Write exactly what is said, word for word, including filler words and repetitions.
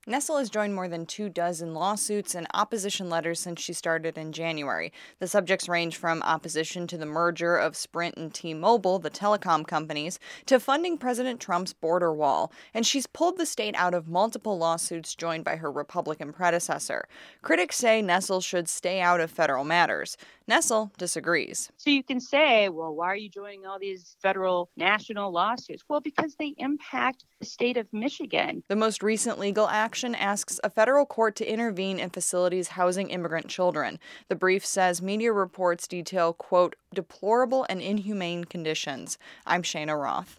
Nestle has joined more than two dozen lawsuits and opposition letters since she started in January. The subjects range from opposition to the merger of Sprint and T-Mobile, the telecom companies, to funding President Trump's border wall. And she's pulled the state out of multiple lawsuits joined by her Republican predecessor. Critics say Nestle should stay out of federal matters. Nestle disagrees. So you can say, well, why are you joining all these federal national lawsuits? Well, because they impact the state of Michigan. The most recent legal action asks a federal court to intervene in facilities housing immigrant children. The brief says media reports detail, quote, deplorable and inhumane conditions. I'm Shayna Roth.